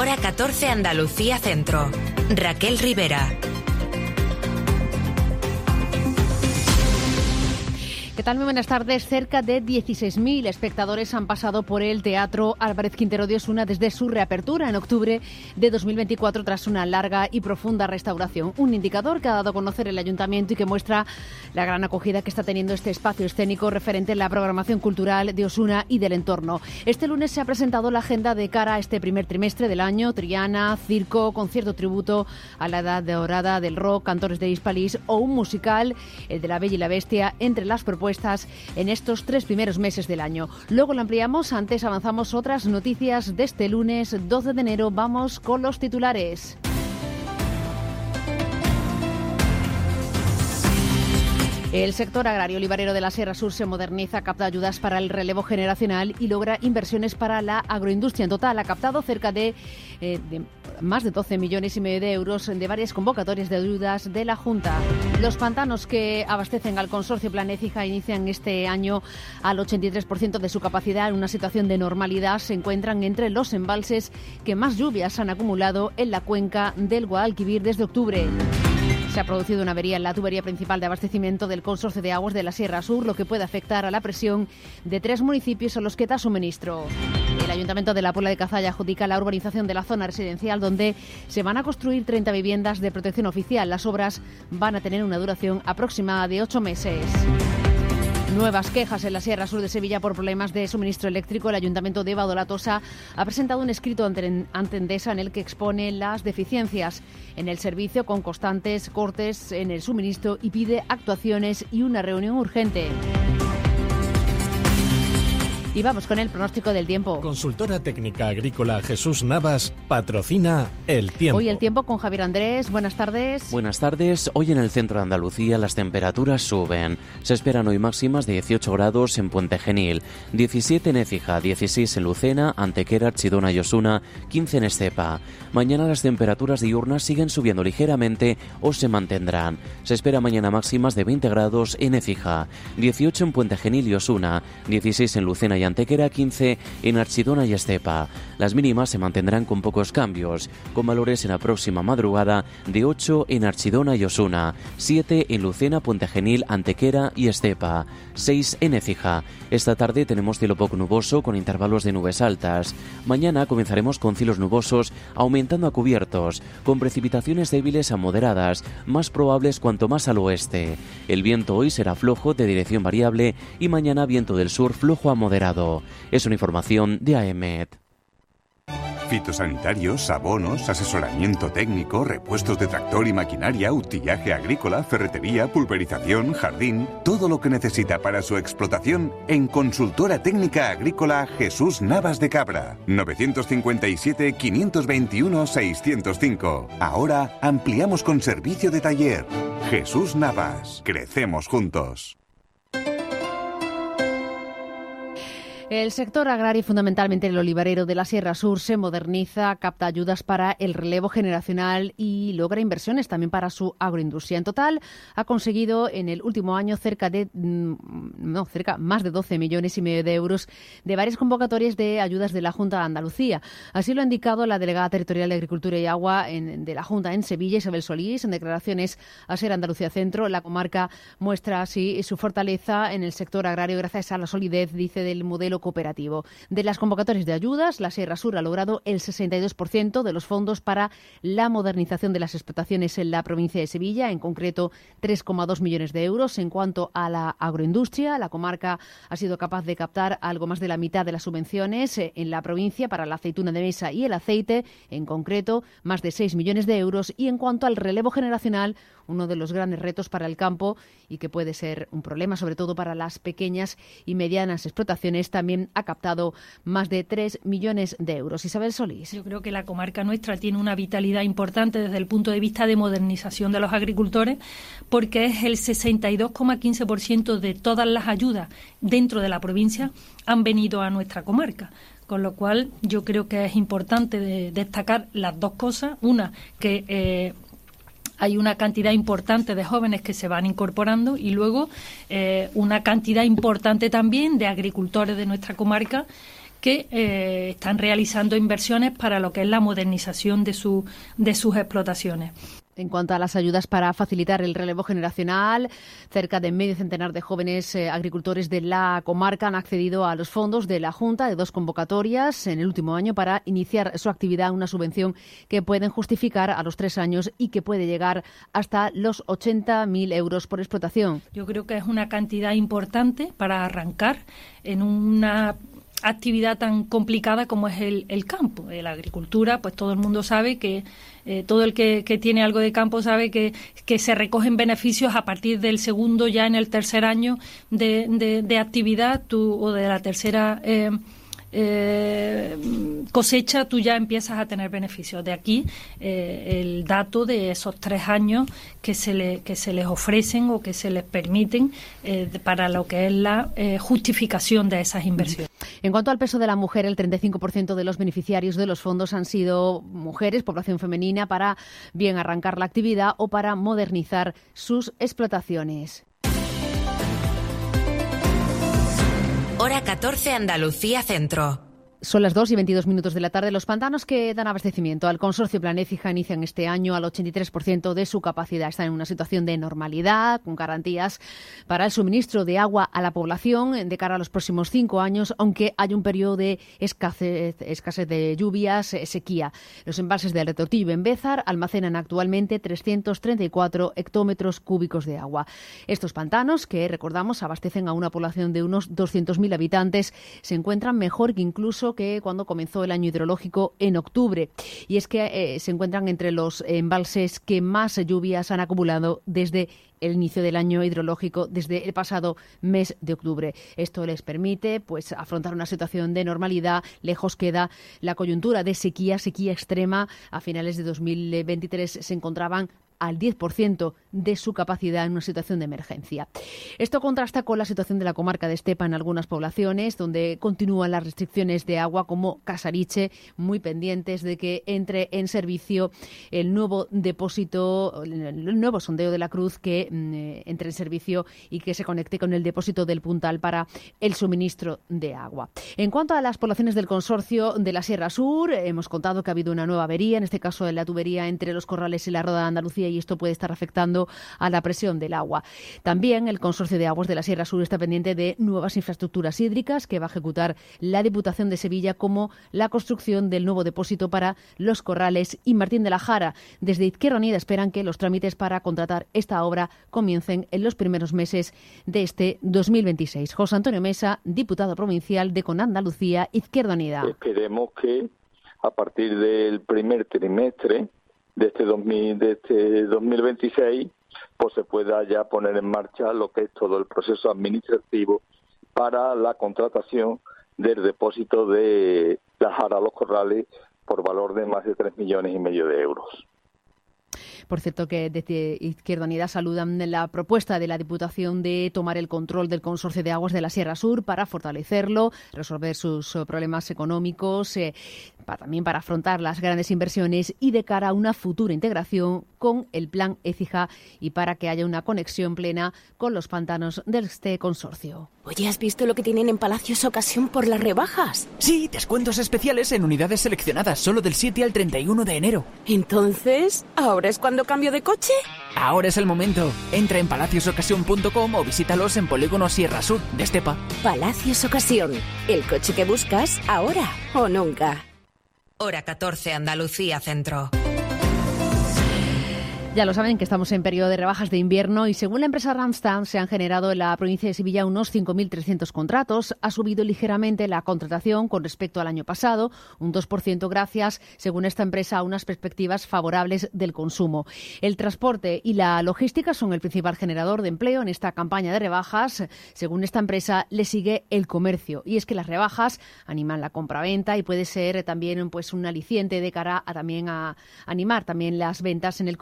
Hora 14 Andalucía Centro. Raquel Rivera. ¿Qué tal? Muy buenas tardes. Cerca de 16.000 espectadores han pasado por el Teatro Álvarez Quintero de Osuna desde su reapertura en octubre de 2024 tras una larga y profunda restauración. Un indicador que ha dado a conocer el Ayuntamiento y que muestra la gran acogida que está teniendo este espacio escénico referente a la programación cultural de Osuna y del entorno. Este lunes se ha presentado la agenda de cara a este primer trimestre del año: Triana, circo, concierto tributo a la edad dorada del rock, cantores de Hispalis o un musical, el de La Bella y la Bestia, entre las propuestas en estos 3 primeros meses del año. Luego lo ampliamos, antes avanzamos otras noticias de este lunes 12 de enero. Vamos con los titulares. El sector agrario olivarero de la Sierra Sur se moderniza, capta ayudas para el relevo generacional y logra inversiones para la agroindustria. En total ha captado cerca de más de 12,5 millones de euros de varias convocatorias de ayudas de la Junta. Los pantanos que abastecen al consorcio Plan Écija inician este año al 83% de su capacidad. En una situación de normalidad se encuentran entre los embalses que más lluvias han acumulado en la cuenca del Guadalquivir desde octubre. Se ha producido una avería en la tubería principal de abastecimiento del Consorcio de Aguas de la Sierra Sur, lo que puede afectar a la presión de 3 municipios a los que da suministro. El Ayuntamiento de la Puebla de Cazalla adjudica la urbanización de la zona residencial, donde se van a construir 30 viviendas de protección oficial. Las obras van a tener una duración aproximada de 8 meses. Nuevas quejas en la Sierra Sur de Sevilla por problemas de suministro eléctrico. El Ayuntamiento de Badolatosa ha presentado un escrito ante Endesa en el que expone las deficiencias en el servicio, con constantes cortes en el suministro, y pide actuaciones y una reunión urgente. Y vamos con el pronóstico del tiempo. Consultora técnica agrícola Jesús Navas patrocina el tiempo. Hoy el tiempo con Javier Andrés. Buenas tardes. Buenas tardes. Hoy en el centro de Andalucía las temperaturas suben. Se esperan hoy máximas de 18 grados en Puente Genil, 17 en Écija, 16 en Lucena, Antequera, Archidona y Osuna, 15 en Estepa. Mañana las temperaturas diurnas siguen subiendo ligeramente o se mantendrán. Se espera mañana máximas de 20 grados en Écija, 18 en Puente Genil y Osuna, 16 en Lucena y Antequera, 15 en Archidona y Estepa. Las mínimas se mantendrán con pocos cambios, con valores en la próxima madrugada de 8 en Archidona y Osuna, 7 en Lucena, Puente Genil, Antequera y Estepa, 6 en Écija. Esta tarde tenemos cielo poco nuboso con intervalos de nubes altas. Mañana comenzaremos con cielos nubosos aumentando a cubiertos, con precipitaciones débiles a moderadas, más probables cuanto más al oeste. El viento hoy será flojo de dirección variable y mañana viento del sur flojo a moderado. Es una información de AEMET. Fitosanitarios, abonos, asesoramiento técnico, repuestos de tractor y maquinaria, utillaje agrícola, ferretería, pulverización, jardín, todo lo que necesita para su explotación en Consultora Técnica Agrícola Jesús Navas de Cabra. 957-521-605. Ahora ampliamos con servicio de taller. Jesús Navas. Crecemos juntos. El sector agrario, fundamentalmente el olivarero de la Sierra Sur, se moderniza, capta ayudas para el relevo generacional y logra inversiones también para su agroindustria. En total, ha conseguido en el último año más de 12,5 millones de euros de varias convocatorias de ayudas de la Junta de Andalucía. Así lo ha indicado la delegada territorial de Agricultura y Agua de la Junta en Sevilla, Isabel Solís, en declaraciones a Ser Andalucía Centro. La comarca muestra así su fortaleza en el sector agrario gracias a la solidez, dice, del modelo cooperativo. De las convocatorias de ayudas, la Sierra Sur ha logrado el 62% de los fondos para la modernización de las explotaciones en la provincia de Sevilla, en concreto 3,2 millones de euros. En cuanto a la agroindustria, la comarca ha sido capaz de captar algo más de la mitad de las subvenciones en la provincia para la aceituna de mesa y el aceite, en concreto más de 6 millones de euros. Y en cuanto al relevo generacional, uno de los grandes retos para el campo y que puede ser un problema sobre todo para las pequeñas y medianas explotaciones, también ha captado más de 3 millones de euros. Isabel Solís. Yo creo que la comarca nuestra tiene una vitalidad importante desde el punto de vista de modernización de los agricultores, porque es el 62,15% de todas las ayudas dentro de la provincia han venido a nuestra comarca. Con lo cual yo creo que es importante destacar las dos cosas. Una, que hay una cantidad importante de jóvenes que se van incorporando y luego una cantidad importante también de agricultores de nuestra comarca que están realizando inversiones para lo que es la modernización de sus explotaciones. En cuanto a las ayudas para facilitar el relevo generacional, cerca de medio centenar de jóvenes agricultores de la comarca han accedido a los fondos de la Junta de 2 convocatorias en el último año para iniciar su actividad, una subvención que pueden justificar a los 3 años y que puede llegar hasta los 80.000 euros por explotación. Yo creo que es una cantidad importante para arrancar en una actividad tan complicada como es el campo. La agricultura, pues todo el mundo sabe que todo el que tiene algo de campo sabe que se recogen beneficios a partir del segundo, ya en el tercer año de actividad o de la tercera cosecha, tú ya empiezas a tener beneficios. De aquí el dato de esos 3 años que se les ofrecen o que se les permiten para lo que es la justificación de esas inversiones. En cuanto al peso de la mujer, el 35% de los beneficiarios de los fondos han sido mujeres, población femenina, para bien arrancar la actividad o para modernizar sus explotaciones. Hora 14, Andalucía Centro. Son las 2:22 de la tarde. Los pantanos que dan abastecimiento al consorcio Plan Écija inician este año al 83% de su capacidad. Están en una situación de normalidad, con garantías para el suministro de agua a la población de cara a los próximos 5 años, aunque hay un periodo de escasez de lluvias, sequía. Los embalses del Retotillo en Bézar almacenan actualmente 334 hectómetros cúbicos de agua. Estos pantanos, que recordamos abastecen a una población de unos 200.000 habitantes, se encuentran mejor que incluso que cuando comenzó el año hidrológico en octubre. Y es que se encuentran entre los embalses que más lluvias han acumulado desde el inicio del año hidrológico, desde el pasado mes de octubre. Esto les permite afrontar una situación de normalidad. Lejos queda la coyuntura de sequía extrema. A finales de 2023 se encontraban al 10% de su capacidad en una situación de emergencia. Esto contrasta con la situación de la comarca de Estepa en algunas poblaciones, donde continúan las restricciones de agua, como Casariche, muy pendientes de que entre en servicio el nuevo depósito, el nuevo sondeo de la Cruz, que entre en servicio y que se conecte con el depósito del Puntal para el suministro de agua. En cuanto a las poblaciones del consorcio de la Sierra Sur, hemos contado que ha habido una nueva avería, en este caso en la tubería entre Los Corrales y la Roda de Andalucía, y esto puede estar afectando a la presión del agua. También el Consorcio de Aguas de la Sierra Sur está pendiente de nuevas infraestructuras hídricas que va a ejecutar la Diputación de Sevilla, como la construcción del nuevo depósito para Los Corrales y Martín de la Jara. Desde Izquierda Unida esperan que los trámites para contratar esta obra comiencen en los primeros meses de este 2026. José Antonio Mesa, diputado provincial de Con Andalucía, Izquierda Unida. Esperemos que a partir del primer trimestre de este 2026, pues se pueda ya poner en marcha lo que es todo el proceso administrativo para la contratación del depósito de la Jara Los Corrales por valor de más de 3,5 millones de euros. Por cierto, que desde Izquierda Unida saludan la propuesta de la Diputación de tomar el control del Consorcio de Aguas de la Sierra Sur para fortalecerlo, resolver sus problemas económicos, también para afrontar las grandes inversiones y de cara a una futura integración con el Plan Écija y para que haya una conexión plena con los pantanos de este consorcio. Oye, ¿has visto lo que tienen en Palacios Ocasión por las rebajas? Sí, descuentos especiales en unidades seleccionadas solo del 7 al 31 de enero. Entonces, ¿ahora es cuando cambio de coche? Ahora es el momento. Entra en palaciosocasión.com o visítalos en Polígono Sierra Sur de Estepa. Palacios Ocasión. El coche que buscas ahora o nunca. Hora 14, Andalucía Centro. Ya lo saben que estamos en periodo de rebajas de invierno y según la empresa Randstad se han generado en la provincia de Sevilla unos 5.300 contratos. Ha subido ligeramente la contratación con respecto al año pasado, un 2% gracias, según esta empresa, a unas perspectivas favorables del consumo. El transporte y la logística son el principal generador de empleo en esta campaña de rebajas. Según esta empresa, le sigue el comercio. Y es que las rebajas animan la compraventa y puede ser también un aliciente de cara a también a animar también las ventas en el comercio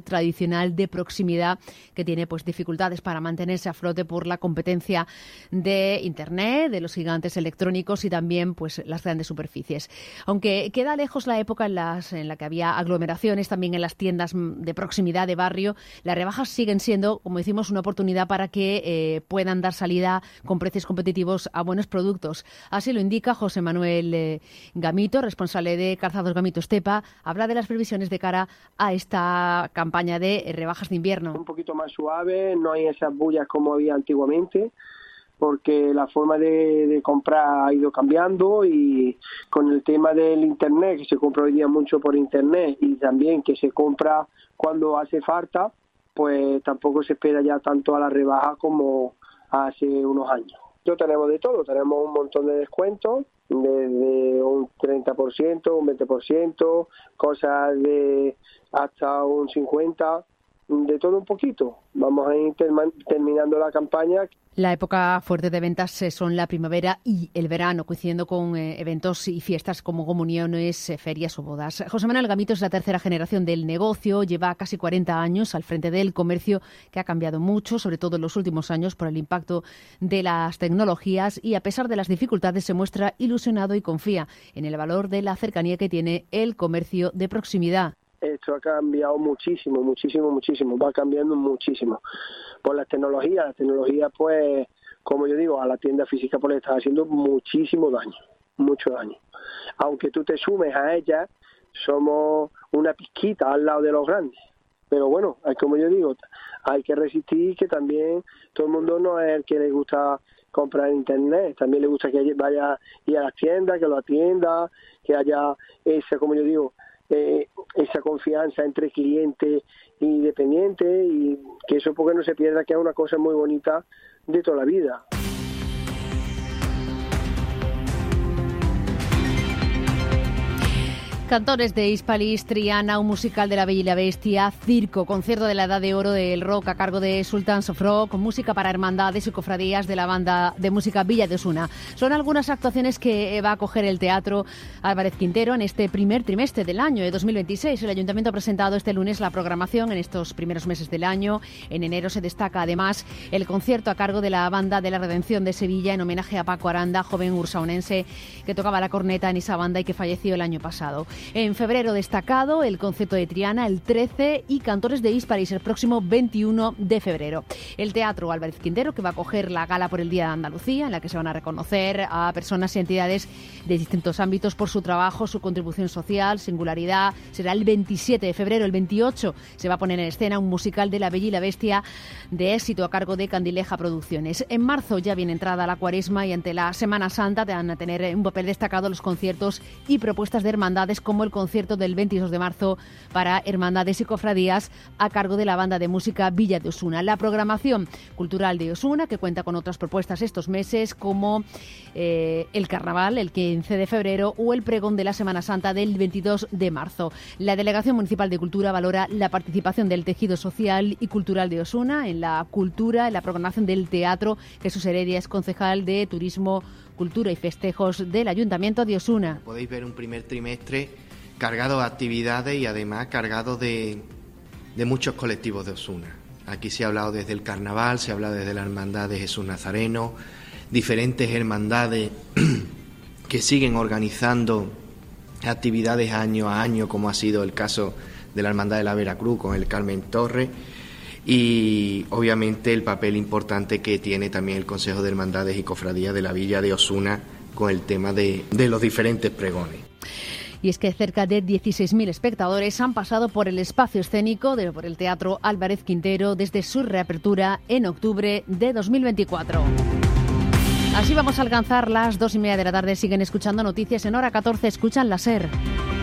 tradicional de proximidad que tiene pues dificultades para mantenerse a flote por la competencia de Internet, de los gigantes electrónicos y también pues las grandes superficies. Aunque queda lejos la época en la que había aglomeraciones también en las tiendas de proximidad de barrio, las rebajas siguen siendo, como decimos, una oportunidad para que puedan dar salida con precios competitivos a buenos productos. Así lo indica José Manuel Gamito, responsable de Calzados Gamito Estepa. Habla de las previsiones de cara a esta campaña de rebajas de invierno. Un poquito más suave, no hay esas bullas como había antiguamente, porque la forma de comprar ha ido cambiando, y con el tema del Internet, que se compra hoy día mucho por Internet y también que se compra cuando hace falta, pues tampoco se espera ya tanto a la rebaja como hace unos años. Tenemos de todo, tenemos un montón de descuentos, desde un 30%, un 20%, cosas de hasta un 50%, de todo un poquito. Vamos a ir terminando la campaña. La época fuerte de ventas son la primavera y el verano, coincidiendo con eventos y fiestas como comuniones, ferias o bodas. José Manuel Gamito es la tercera generación del negocio, lleva casi 40 años al frente del comercio, que ha cambiado mucho, sobre todo en los últimos años, por el impacto de las tecnologías, y a pesar de las dificultades se muestra ilusionado y confía en el valor de la cercanía que tiene el comercio de proximidad. Esto ha cambiado muchísimo, va cambiando muchísimo. Por las tecnologías. La tecnología, pues, como yo digo, a la tienda física pues le está haciendo muchísimo daño, mucho daño. Aunque tú te sumes a ella, somos una pizquita al lado de los grandes. Pero bueno, como yo digo, hay que resistir, que también todo el mundo no es el que le gusta comprar en Internet, también le gusta que vaya ir a las tiendas, que lo atienda, que haya esa, como yo digo, esa confianza entre cliente y dependiente, y que eso porque no se pierda, que es una cosa muy bonita de toda la vida. Cantores de Hispalis, Triana, un musical de La Bella y la Bestia, circo, concierto de la Edad de Oro del Rock a cargo de Sultans of Rock, con música para hermandades y cofradías de la banda de música Villa de Osuna. Son algunas actuaciones que va a acoger el Teatro Álvarez Quintero en este primer trimestre del año de 2026. El Ayuntamiento ha presentado este lunes la programación en estos primeros meses del año. En enero se destaca además el concierto a cargo de la Banda de la Redención de Sevilla en homenaje a Paco Aranda, joven ursaonense que tocaba la corneta en esa banda y que falleció el año pasado. En febrero destacado el concierto de Triana el 13 y Cantores de Hispalis el próximo 21 de febrero. El Teatro Álvarez Quintero, que va a acoger la gala por el Día de Andalucía, en la que se van a reconocer a personas y entidades de distintos ámbitos por su trabajo, su contribución social, singularidad. Será el 27 de febrero. El 28 se va a poner en escena un musical de La Bella y la Bestia de éxito a cargo de Candileja Producciones. En marzo ya viene entrada la Cuaresma y ante la Semana Santa van a tener un papel destacado los conciertos y propuestas de hermandades, como el concierto del 22 de marzo para hermandades y cofradías a cargo de la banda de música Villa de Osuna. La programación cultural de Osuna, que cuenta con otras propuestas estos meses, como el Carnaval el 15 de febrero o el Pregón de la Semana Santa del 22 de marzo. La Delegación Municipal de Cultura valora la participación del tejido social y cultural de Osuna en la cultura, en la programación del teatro. Jesús Heredia es concejal de Turismo, Cultura y Festejos del Ayuntamiento de Osuna. Podéis ver un primer trimestre cargado de actividades y además cargado de muchos colectivos de Osuna. Aquí se ha hablado desde el Carnaval, se ha hablado desde la Hermandad de Jesús Nazareno, diferentes hermandades que siguen organizando actividades año a año, como ha sido el caso de la Hermandad de la Veracruz con el Carmen Torres, y obviamente el papel importante que tiene también el Consejo de Hermandades y Cofradías de la Villa de Osuna con el tema de los diferentes pregones. Y es que cerca de 16.000 espectadores han pasado por el espacio escénico por el Teatro Álvarez Quintero desde su reapertura en octubre de 2024. Así vamos a alcanzar las 2:30 de la tarde. Siguen escuchando noticias en hora 14. Escuchan la SER.